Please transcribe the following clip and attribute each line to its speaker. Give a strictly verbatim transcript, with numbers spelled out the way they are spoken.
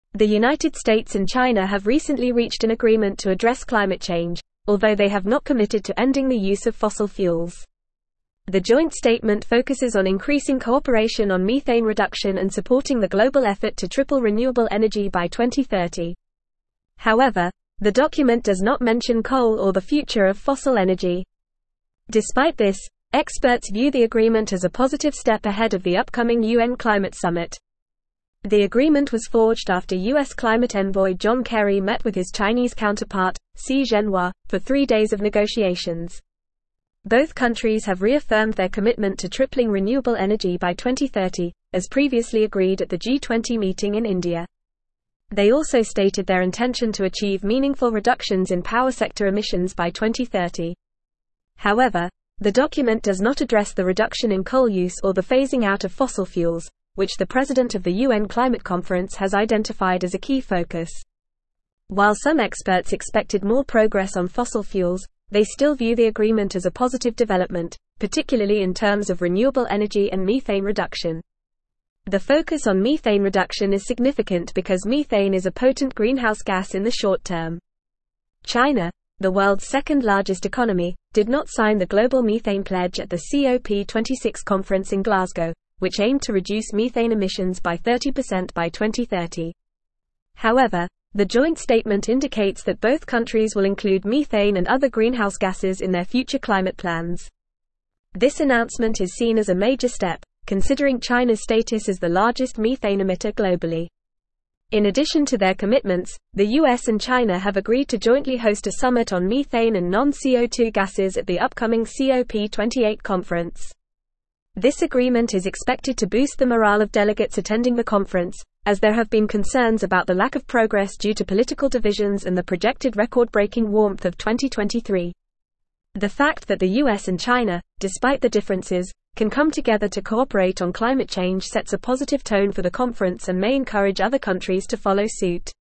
Speaker 1: The United States and China have recently reached an agreement to address climate change, although they have not committed to ending the use of fossil fuels. The joint statement focuses on increasing cooperation on methane reduction and supporting the global effort to triple renewable energy by twenty thirty. However, the document does not mention coal or the future of fossil energy. Despite this, experts view the agreement as a positive step ahead of the upcoming U N climate summit. The agreement was forged after U S climate envoy John Kerry met with his Chinese counterpart, Xi Jinping, for three days of negotiations. Both countries have reaffirmed their commitment to tripling renewable energy by twenty thirty, as previously agreed at the G twenty meeting in India. They also stated their intention to achieve meaningful reductions in power sector emissions by twenty thirty. However, the document does not address the reduction in coal use or the phasing out of fossil fuels, which the president of the U N Climate Conference has identified as a key focus. While some experts expected more progress on fossil fuels, they still view the agreement as a positive development, particularly in terms of renewable energy and methane reduction. The focus on methane reduction is significant because methane is a potent greenhouse gas in the short term. China, the world's second-largest economy, did not sign the Global Methane Pledge at the C O P twenty-six conference in Glasgow, which aimed to reduce methane emissions by thirty percent by twenty thirty. However, the joint statement indicates that both countries will include methane and other greenhouse gases in their future climate plans. This announcement is seen as a major step, considering China's status as the largest methane emitter globally. In addition to their commitments, the U S and China have agreed to jointly host a summit on methane and non-C O two gases at the upcoming C O P twenty-eight conference. This agreement is expected to boost the morale of delegates attending the conference, as there have been concerns about the lack of progress due to political divisions and the projected record-breaking warmth of twenty twenty-three. The fact that the U S and China, despite the differences, can come together to cooperate on climate change sets a positive tone for the conference and may encourage other countries to follow suit.